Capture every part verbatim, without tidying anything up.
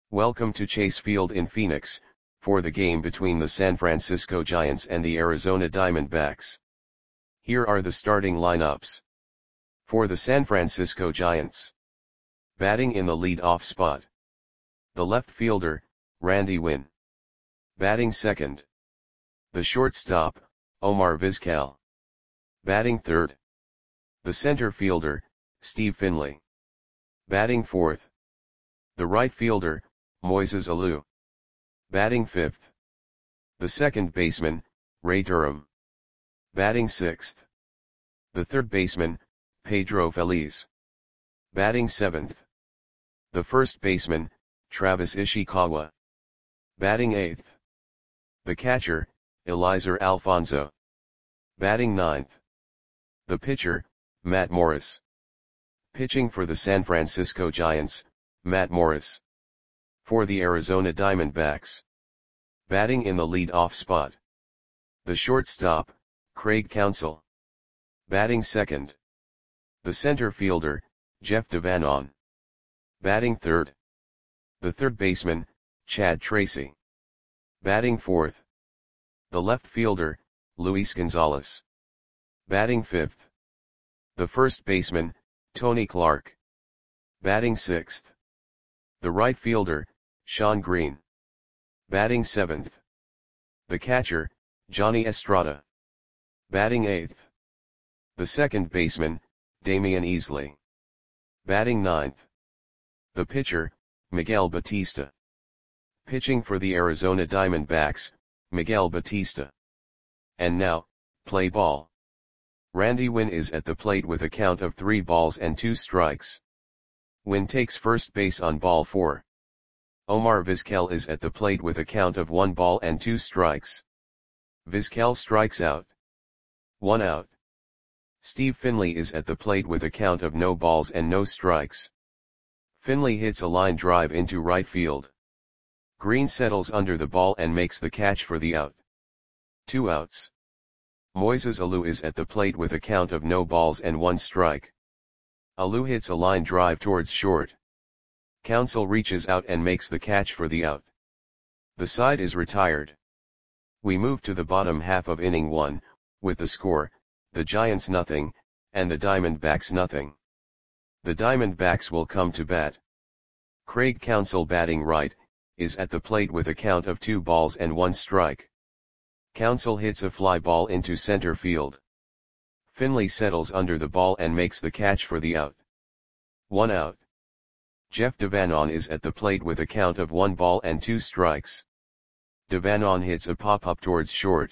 Welcome to Chase Field in Phoenix, for the game between the San Francisco Giants and the Arizona Diamondbacks. Here are the starting lineups. For the San Francisco Giants. Batting in the lead-off spot. The left fielder, Randy Winn. Batting second. The shortstop, Omar Vizquel. Batting third. The center fielder, Steve Finley. Batting fourth. The right fielder, Moises Alou. Batting fifth. The second baseman, Ray Durham. Batting sixth. The third baseman, Pedro Feliz. Batting seventh. The first baseman, Travis Ishikawa. Batting eighth. The catcher, Eliezer Alfonso. Batting ninth. The pitcher, Matt Morris. Pitching for the San Francisco Giants, Matt Morris. For the Arizona Diamondbacks. Batting in the lead-off spot. The shortstop, Craig Counsell. Batting second. The center fielder, Jeff Devanon. Batting third. The third baseman, Chad Tracy. Batting fourth. The left fielder, Luis Gonzalez. Batting fifth. The first baseman, Tony Clark. Batting sixth. The right fielder, Sean Green. Batting seventh. The catcher, Johnny Estrada. Batting eighth. The second baseman, Damian Easley. Batting ninth. The pitcher, Miguel Batista. Pitching for the Arizona Diamondbacks, Miguel Batista. And now, play ball. Randy Winn is at the plate with a count of three balls and two strikes. Winn takes first base on ball four. Omar Vizquel is at the plate with a count of one ball and two strikes. Vizquel strikes out. One out. Steve Finley is at the plate with a count of no balls and no strikes. Finley hits a line drive into right field. Green settles under the ball and makes the catch for the out. Two outs. Moises Alou is at the plate with a count of no balls and one strike. Alou hits a line drive towards short. Counsell reaches out and makes the catch for the out. The side is retired. We move to the bottom half of inning one, with the score, the Giants nothing, and the Diamondbacks nothing. The Diamondbacks will come to bat. Craig Counsell, batting right, is at the plate with a count of two balls and one strike. Counsell hits a fly ball into center field. Finley settles under the ball and makes the catch for the out. One out. Jeff Devanon is at the plate with a count of one ball and two strikes. Devanon hits a pop-up towards short.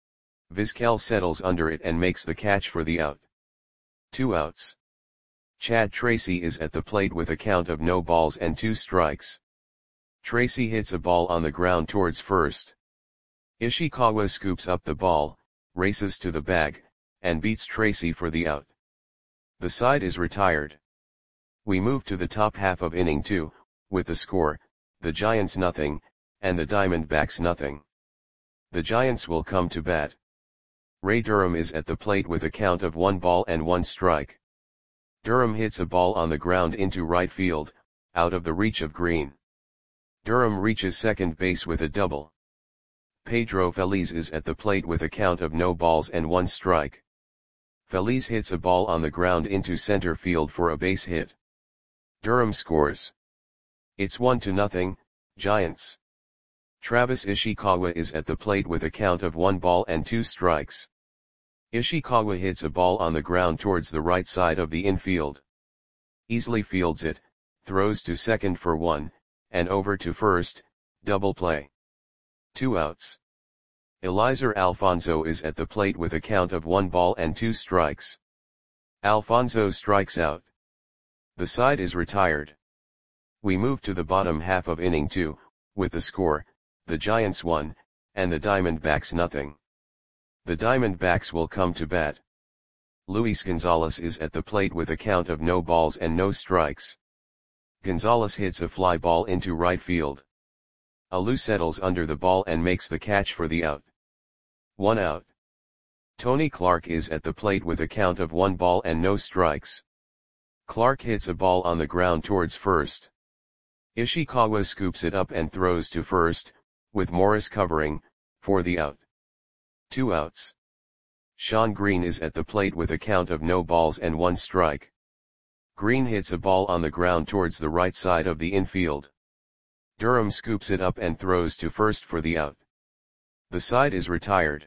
Vizquel settles under it and makes the catch for the out. Two outs. Chad Tracy is at the plate with a count of no balls and two strikes. Tracy hits a ball on the ground towards first. Ishikawa scoops up the ball, races to the bag, and beats Tracy for the out. The side is retired. We move to the top half of inning two, with the score, the Giants nothing, and the Diamondbacks nothing. The Giants will come to bat. Ray Durham is at the plate with a count of one ball and one strike. Durham hits a ball on the ground into right field, out of the reach of Green. Durham reaches second base with a double. Pedro Feliz is at the plate with a count of no balls and one strike. Feliz hits a ball on the ground into center field for a base hit. Durham scores. It's one to nothing, Giants. Travis Ishikawa is at the plate with a count of one ball and two strikes. Ishikawa hits a ball on the ground towards the right side of the infield. Easley fields it, throws to second for one, and over to first, double play. Two outs. Eliezer Alfonso is at the plate with a count of one ball and two strikes. Alfonso strikes out. The side is retired. We move to the bottom half of inning two, with the score, the Giants one, and the Diamondbacks nothing. The Diamondbacks will come to bat. Luis Gonzalez is at the plate with a count of no balls and no strikes. Gonzalez hits a fly ball into right field. Alou settles under the ball and makes the catch for the out. One out. Tony Clark is at the plate with a count of one ball and no strikes. Clark hits a ball on the ground towards first. Ishikawa scoops it up and throws to first, with Morris covering, for the out. Two outs. Sean Green is at the plate with a count of no balls and one strike. Green hits a ball on the ground towards the right side of the infield. Durham scoops it up and throws to first for the out. The side is retired.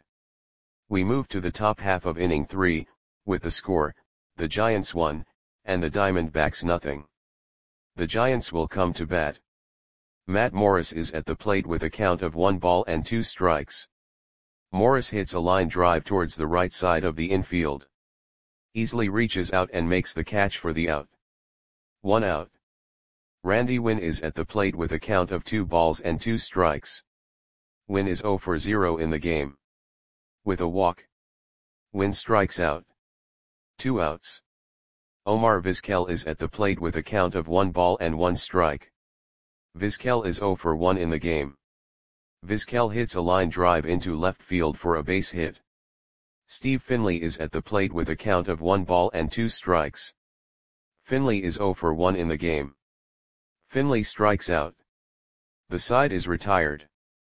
We move to the top half of inning three, with the score, the Giants one, and the Diamondbacks nothing. The Giants will come to bat. Matt Morris is at the plate with a count of one ball and two strikes. Morris hits a line drive towards the right side of the infield. Easily reaches out and makes the catch for the out. One out. Randy Winn is at the plate with a count of two balls and two strikes. Winn is zero for zero in the game. With a walk. Winn strikes out. Two outs. Omar Vizquel is at the plate with a count of one ball and one strike. Vizquel is zero for one in the game. Vizquel hits a line drive into left field for a base hit. Steve Finley is at the plate with a count of one ball and two strikes. Finley is zero for one in the game. Finley strikes out. The side is retired.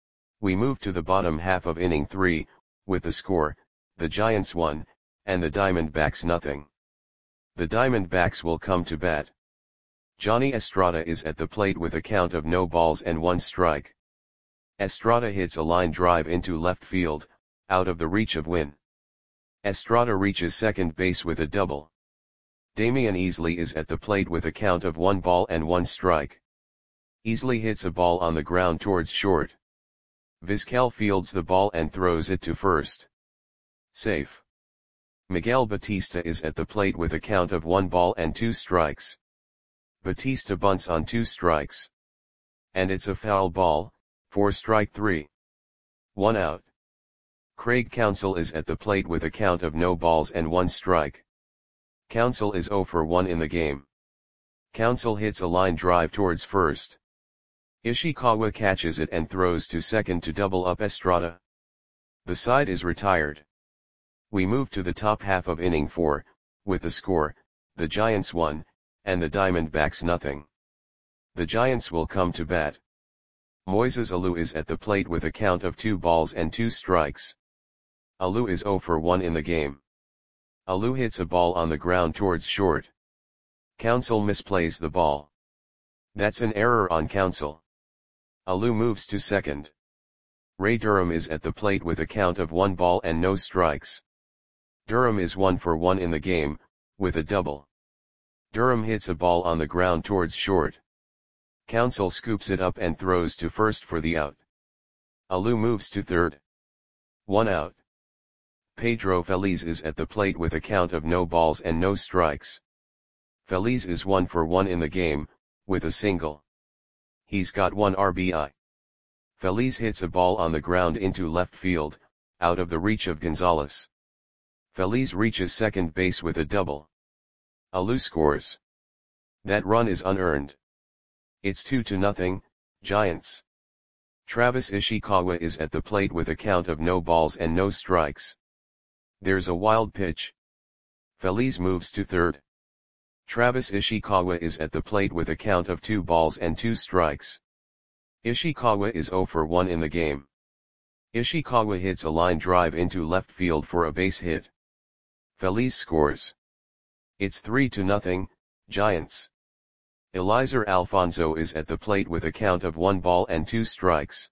We move to the bottom half of inning three, with the score, the Giants one, and the Diamondbacks nothing. The Diamondbacks will come to bat. Johnny Estrada is at the plate with a count of no balls and one strike. Estrada hits a line drive into left field, out of the reach of Winn. Estrada reaches second base with a double. Damian Easley is at the plate with a count of one ball and one strike. Easley hits a ball on the ground towards short. Vizquel fields the ball and throws it to first. Safe. Miguel Batista is at the plate with a count of one ball and two strikes. Batista bunts on two strikes. And it's a foul ball, for strike three. One out. Craig Counsell is at the plate with a count of no balls and one strike. Counsell is zero for one in the game. Counsell hits a line drive towards first. Ishikawa catches it and throws to second to double up Estrada. The side is retired. We move to the top half of inning four, with the score, the Giants one, and the Diamondbacks nothing. The Giants will come to bat. Moises Alou is at the plate with a count of two balls and two strikes. Alou is zero for one in the game. Alou hits a ball on the ground towards short. Counsell misplays the ball. That's an error on Counsell. Alou moves to second. Ray Durham is at the plate with a count of one ball and no strikes. Durham is one for one in the game, with a double. Durham hits a ball on the ground towards short. Counsell scoops it up and throws to first for the out. Alou moves to third. One out. Pedro Feliz is at the plate with a count of no balls and no strikes. Feliz is one for one in the game, with a single. He's got one R B I. Feliz hits a ball on the ground into left field, out of the reach of Gonzalez. Feliz reaches second base with a double. Alou scores. That run is unearned. It's two to nothing, Giants. Travis Ishikawa is at the plate with a count of no balls and no strikes. There's a wild pitch. Feliz moves to third. Travis Ishikawa is at the plate with a count of two balls and two strikes. Ishikawa is zero for one in the game. Ishikawa hits a line drive into left field for a base hit. Feliz scores. It's three to nothing, Giants. Eliezer Alfonso is at the plate with a count of one ball and two strikes.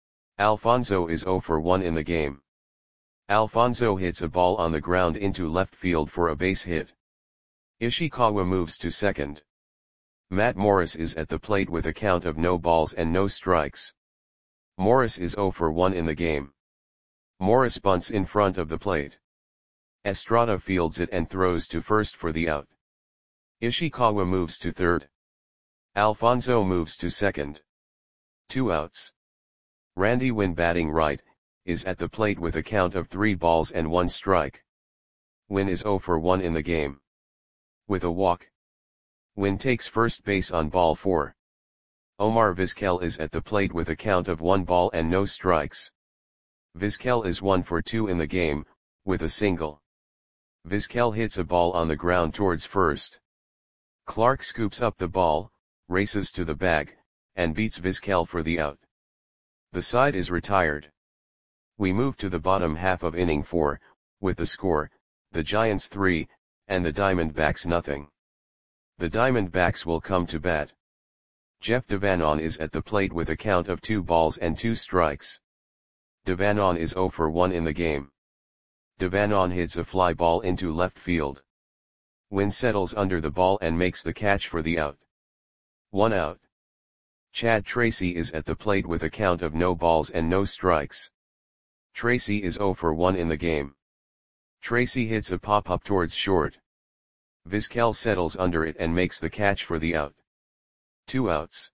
Alfonso is zero for one in the game. Alfonso hits a ball on the ground into left field for a base hit. Ishikawa moves to second. Matt Morris is at the plate with a count of no balls and no strikes. Morris is zero for one in the game. Morris bunts in front of the plate. Estrada fields it and throws to first for the out. Ishikawa moves to third. Alfonso moves to second. Two outs. Randy Winn, batting right, is at the plate with a count of three balls and one strike. Winn is zero for one in the game. With a walk. Winn takes first base on ball four. Omar Vizquel is at the plate with a count of one ball and no strikes. Vizquel is one for two in the game, with a single. Vizquel hits a ball on the ground towards first. Clark scoops up the ball, races to the bag, and beats Vizquel for the out. The side is retired. We move to the bottom half of inning four, with the score, the Giants three, and the Diamondbacks nothing. The Diamondbacks will come to bat. Jeff Devanon is at the plate with a count of two balls and two strikes. Devanon is oh for one in the game. Devanon hits a fly ball into left field. Wynn settles under the ball and makes the catch for the out. One out. Chad Tracy is at the plate with a count of no balls and no strikes. Tracy is oh for one in the game. Tracy hits a pop-up towards short. Vizquel settles under it and makes the catch for the out. Two outs.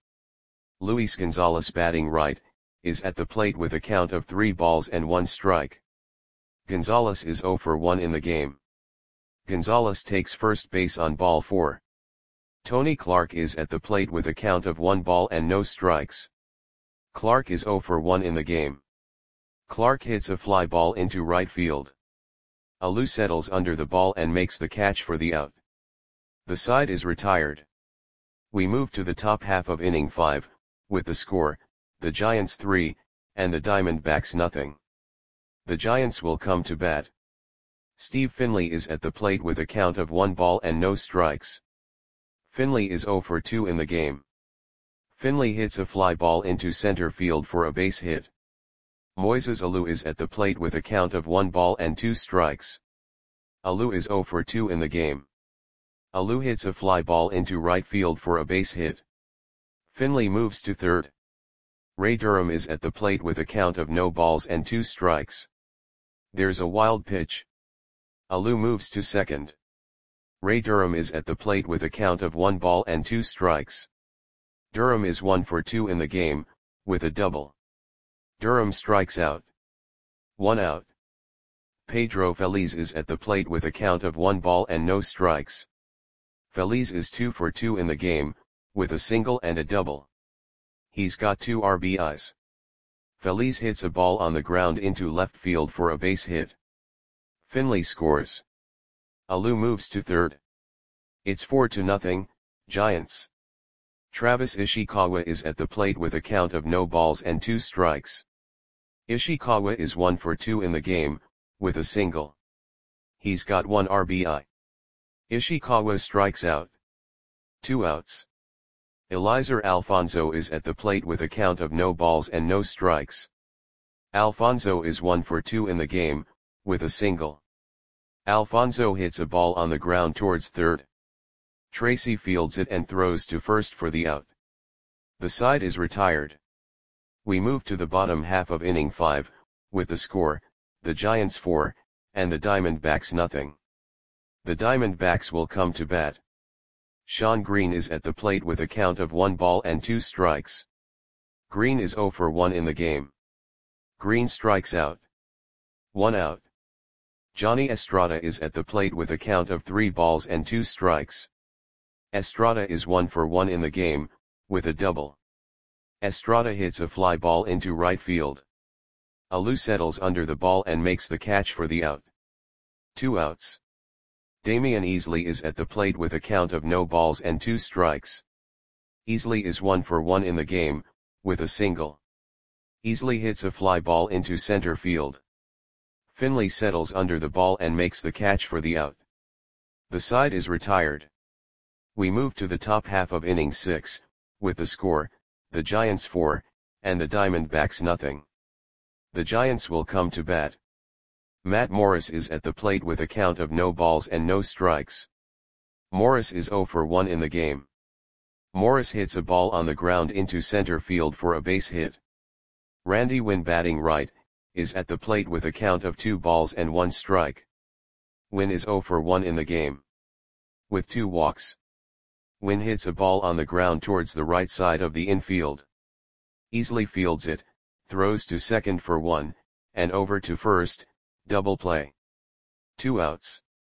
Luis Gonzalez, batting right, is at the plate with a count of three balls and one strike. Gonzalez is oh for one in the game. Gonzalez takes first base on ball four. Tony Clark is at the plate with a count of one ball and no strikes. Clark is oh for one in the game. Clark hits a fly ball into right field. Alou settles under the ball and makes the catch for the out. The side is retired. We move to the top half of inning five, with the score, the Giants three, and the Diamondbacks nothing. The Giants will come to bat. Steve Finley is at the plate with a count of one ball and no strikes. Finley is oh for two in the game. Finley hits a fly ball into center field for a base hit. Moises Alou is at the plate with a count of one ball and two strikes. Alou is oh for two in the game. Alou hits a fly ball into right field for a base hit. Finley moves to third. Ray Durham is at the plate with a count of no balls and two strikes. There's a wild pitch. Alou moves to second. Ray Durham is at the plate with a count of one ball and two strikes. Durham is one for two in the game, with a double. Durham strikes out. One out. Pedro Feliz is at the plate with a count of one ball and no strikes. Feliz is two for two in the game, with a single and a double. He's got two R B Is. Feliz hits a ball on the ground into left field for a base hit. Finley scores. Alou moves to third. It's four to nothing, Giants. Travis Ishikawa is at the plate with a count of no balls and two strikes. Ishikawa is one for two in the game, with a single. He's got one R B I. Ishikawa strikes out. Two outs. Eliezer Alfonso is at the plate with a count of no balls and no strikes. Alfonso is one for two in the game, with a single. Alfonso hits a ball on the ground towards third. Tracy fields it and throws to first for the out. The side is retired. We move to the bottom half of inning five, with the score, the Giants four, and the Diamondbacks nothing. The Diamondbacks will come to bat. Sean Green is at the plate with a count of one ball and two strikes. Green is oh for one in the game. Green strikes out. One out. Johnny Estrada is at the plate with a count of three balls and two strikes. Estrada is one for one in the game, with a double. Estrada hits a fly ball into right field. Alou settles under the ball and makes the catch for the out. Two outs. Damian Easley is at the plate with a count of no balls and two strikes. Easley is one for one in the game, with a single. Easley hits a fly ball into center field. Finley settles under the ball and makes the catch for the out. The side is retired. We move to the top half of inning six, with the score, the Giants four, and the Diamondbacks nothing. The Giants will come to bat. Matt Morris is at the plate with a count of no balls and no strikes. Morris is oh for one in the game. Morris hits a ball on the ground into center field for a base hit. Randy Wynn, batting right, is at the plate with a count of two balls and one strike. Wynn is oh for one in the game. With two walks. Wynn hits a ball on the ground towards the right side of the infield. Easley fields it, throws to second for one, and over to first, double play. Two outs.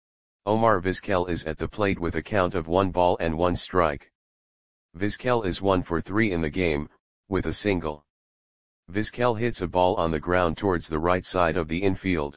Omar Vizquel is at the plate with a count of one ball and one strike. Vizquel is one for three in the game, with a single. Vizquel hits a ball on the ground towards the right side of the infield.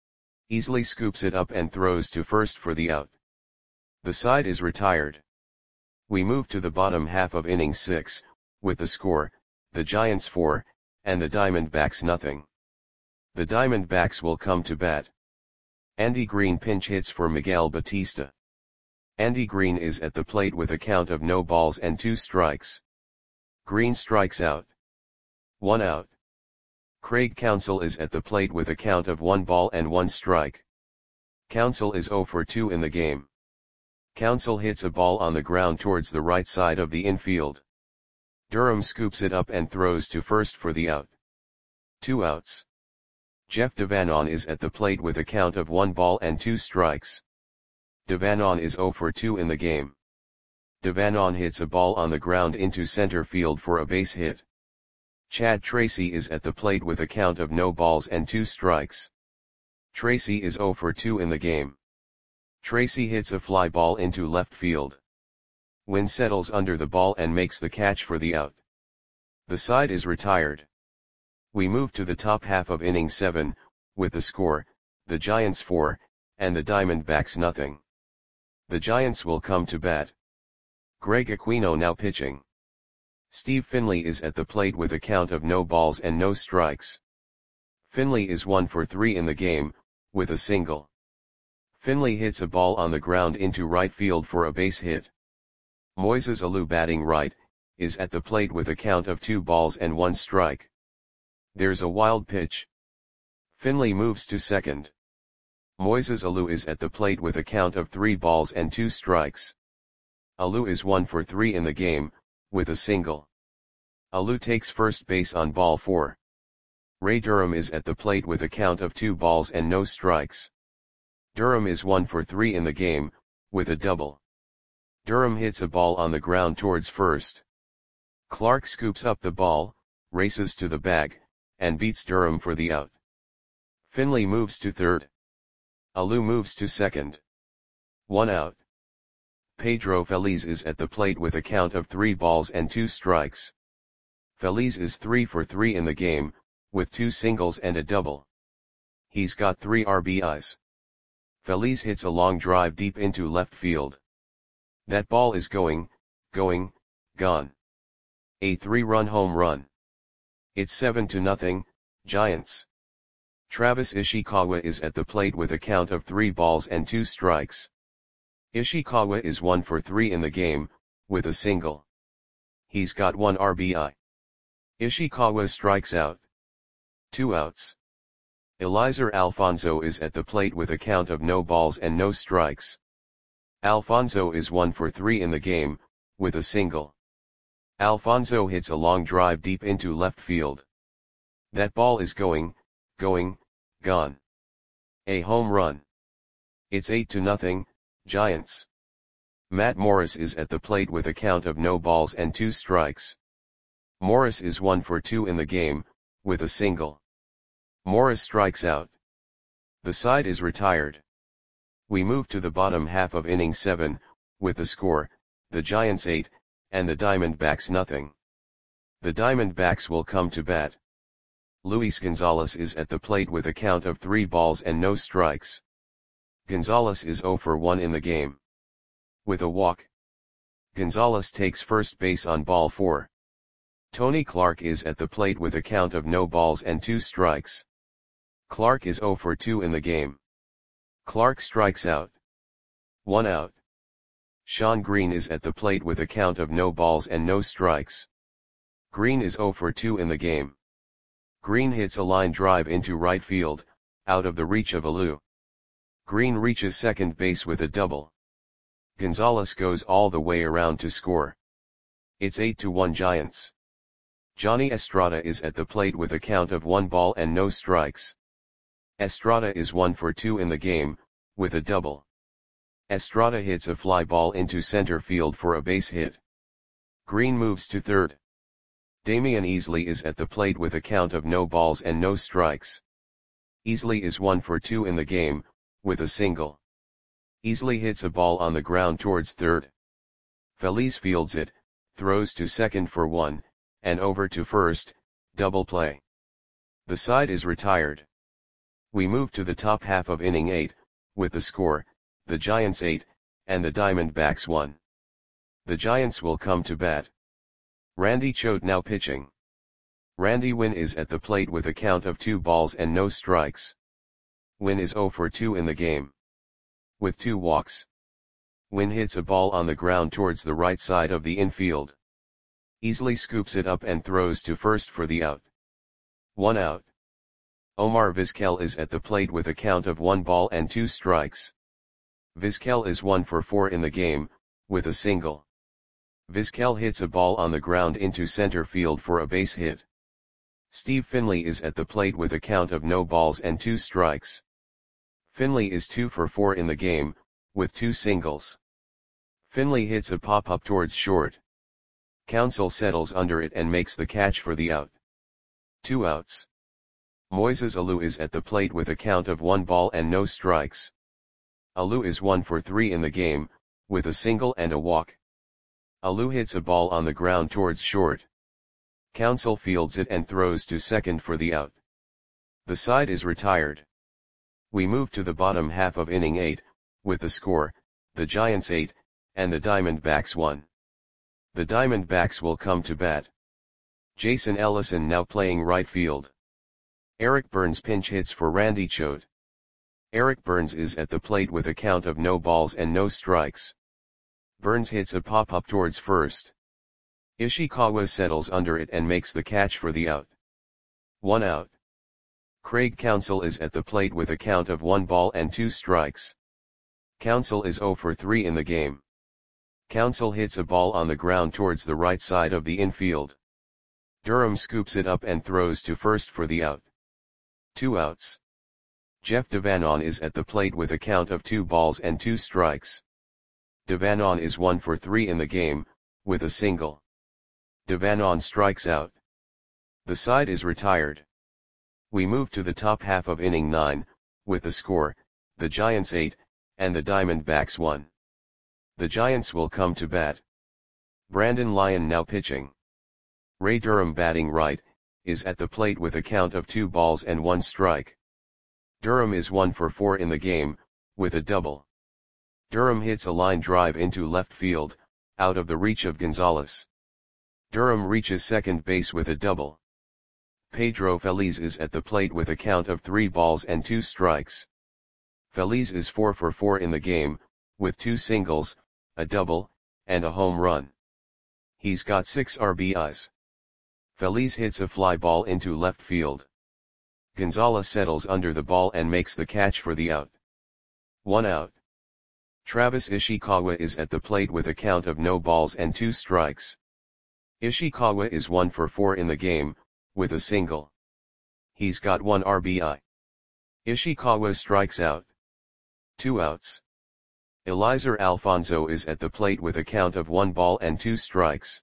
Easley scoops it up and throws to first for the out. The side is retired. We move to the bottom half of inning six, with the score, the Giants four, and the Diamondbacks nothing. The Diamondbacks will come to bat. Andy Green pinch hits for Miguel Batista. Andy Green is at the plate with a count of no balls and two strikes. Green strikes out. One out. Craig Counsell is at the plate with a count of one ball and one strike. Counsell is zero for two in the game. Counsell hits a ball on the ground towards the right side of the infield. Durham scoops it up and throws to first for the out. Two outs. Jeff Devanon is at the plate with a count of one ball and two strikes. Devanon is zero for two in the game. Devanon hits a ball on the ground into center field for a base hit. Chad Tracy is at the plate with a count of no balls and two strikes. Tracy is zero for two in the game. Tracy hits a fly ball into left field. Wynn settles under the ball and makes the catch for the out. The side is retired. We move to the top half of inning seven, with the score, the Giants four, and the Diamondbacks nothing. The Giants will come to bat. Greg Aquino now pitching. Steve Finley is at the plate with a count of no balls and no strikes. Finley is one for three in the game, with a single. Finley hits a ball on the ground into right field for a base hit. Moises Alou, batting right, is at the plate with a count of two balls and one strike. There's a wild pitch. Finley moves to second. Moises Alou is at the plate with a count of three balls and two strikes. Alou is one for three in the game, with a single. Alou takes first base on ball four. Ray Durham is at the plate with a count of two balls and no strikes. Durham is one for three in the game, with a double. Durham hits a ball on the ground towards first. Clark scoops up the ball, races to the bag, and beats Durham for the out. Finley moves to third. Alou moves to second. One out. Pedro Feliz is at the plate with a count of three balls and two strikes. Feliz is three for three in the game, with two singles and a double. He's got three R B Is. Feliz hits a long drive deep into left field. That ball is going, going, gone. A three-run home run. It's seven to nothing, Giants. Travis Ishikawa is at the plate with a count of three balls and two strikes. Ishikawa is one for three in the game, with a single. He's got one R B I. Ishikawa strikes out. Two outs. Eliezer Alfonso is at the plate with a count of no balls and no strikes. Alfonso is one for three in the game, with a single. Alfonso hits a long drive deep into left field. That ball is going, going, gone. A home run. It's eight to nothing, Giants. Matt Morris is at the plate with a count of no balls and two strikes. Morris is one for two in the game, with a single. Morris strikes out. The side is retired. We move to the bottom half of inning seven, with the score, the Giants eight, and the Diamondbacks nothing. The Diamondbacks will come to bat. Luis Gonzalez is at the plate with a count of three balls and no strikes. Gonzalez is zero for one in the game. With a walk. Gonzalez takes first base on ball four. Tony Clark is at the plate with a count of no balls and two strikes. Clark is zero for two in the game. Clark strikes out. One out. Sean Green is at the plate with a count of no balls and no strikes. Green is zero for two in the game. Green hits a line drive into right field, out of the reach of Alou. Green reaches second base with a double. Gonzalez goes all the way around to score. It's eight to one Giants. Johnny Estrada is at the plate with a count of one ball and no strikes. Estrada is one for two in the game, with a double. Estrada hits a fly ball into center field for a base hit. Green moves to third. Damian Easley is at the plate with a count of no balls and no strikes. Easley is one for two in the game, with a single. Easley hits a ball on the ground towards third. Feliz fields it, throws to second for one, and over to first, double play. The side is retired. We move to the top half of inning eight, with the score, the Giants eight, and the Diamondbacks one. The Giants will come to bat. Randy Choate now pitching. Randy Wynn is at the plate with a count of two balls and no strikes. Wynn is zero for two in the game. With two walks. Wynn hits a ball on the ground towards the right side of the infield. Easily scoops it up and throws to first for the out. One out. Omar Vizquel is at the plate with a count of one ball and two strikes. Vizquel is one for four in the game, with a single. Vizquel hits a ball on the ground into center field for a base hit. Steve Finley is at the plate with a count of no balls and two strikes. Finley is two for four in the game, with two singles. Finley hits a pop-up towards short. Counsell settles under it and makes the catch for the out. Two outs. Moises Alou is at the plate with a count of one ball and no strikes. Alou is one for three in the game, with a single and a walk. Alou hits a ball on the ground towards short. Counsell fields it and throws to second for the out. The side is retired. We move to the bottom half of inning eight, with the score, the Giants eight, and the Diamondbacks one. The Diamondbacks will come to bat. Jason Ellison now playing right field. Eric Burns pinch hits for Randy Choate. Eric Burns is at the plate with a count of no balls and no strikes. Burns hits a pop-up towards first. Ishikawa settles under it and makes the catch for the out. One out. Craig Counsell is at the plate with a count of one ball and two strikes. Counsell is zero for three in the game. Counsell hits a ball on the ground towards the right side of the infield. Durham scoops it up and throws to first for the out. Two outs. Jeff Devanon is at the plate with a count of two balls and two strikes. Devanon is one for three in the game, with a single. Devanon strikes out. The side is retired. We move to the top half of inning nine, with the score, the Giants eight, and the Diamondbacks one. The Giants will come to bat. Brandon Lyon now pitching. Ray Durham batting right, is at the plate with a count of two balls and one strike. Durham is one for four in the game, with a double. Durham hits a line drive into left field, out of the reach of Gonzalez. Durham reaches second base with a double. Pedro Feliz is at the plate with a count of three balls and two strikes. Feliz is four for four in the game, with two singles, a double, and a home run. He's got six R B Is. Feliz hits a fly ball into left field. Gonzalez settles under the ball and makes the catch for the out. One out. Travis Ishikawa is at the plate with a count of no balls and two strikes. Ishikawa is one for four in the game, with a single. He's got one R B I. Ishikawa strikes out. Two outs. Eliezer Alfonso is at the plate with a count of one ball and two strikes.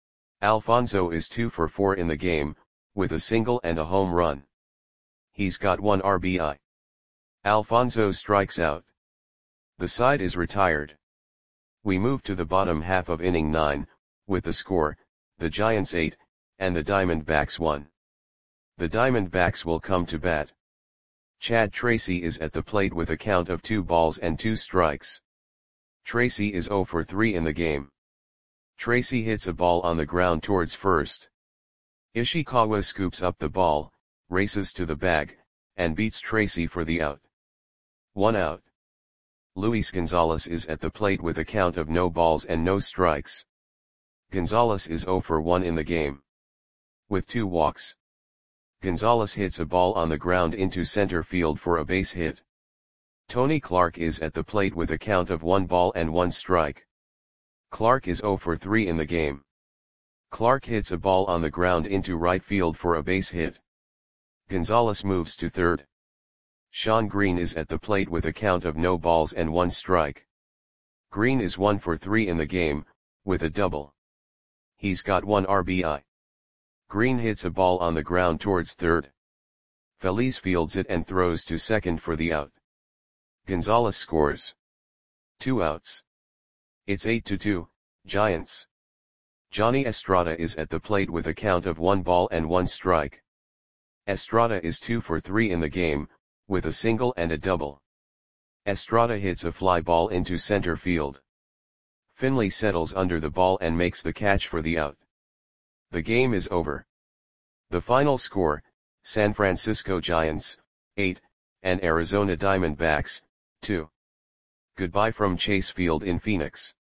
Alfonso is two for four in the game, with a single and a home run. He's got one R B I. Alfonso strikes out. The side is retired. We move to the bottom half of inning nine, with the score, the Giants eight, and the Diamondbacks one. The Diamondbacks will come to bat. Chad Tracy is at the plate with a count of two balls and two strikes. Tracy is zero for three in the game. Tracy hits a ball on the ground towards first. Ishikawa scoops up the ball, races to the bag, and beats Tracy for the out. One out. Luis Gonzalez is at the plate with a count of no balls and no strikes. Gonzalez is zero for one in the game. With two walks. Gonzalez hits a ball on the ground into center field for a base hit. Tony Clark is at the plate with a count of one ball and one strike. Clark is zero for three in the game. Clark hits a ball on the ground into right field for a base hit. Gonzalez moves to third. Sean Green is at the plate with a count of no balls and one strike. Green is one for three in the game, with a double. He's got one R B I. Green hits a ball on the ground towards third. Feliz fields it and throws to second for the out. Gonzalez scores. Two outs. It's eight to two, Giants. Johnny Estrada is at the plate with a count of one ball and one strike. Estrada is two for three in the game, with a single and a double. Estrada hits a fly ball into center field. Finley settles under the ball and makes the catch for the out. The game is over. The final score, San Francisco Giants, eight, and Arizona Diamondbacks, two. Goodbye from Chase Field in Phoenix.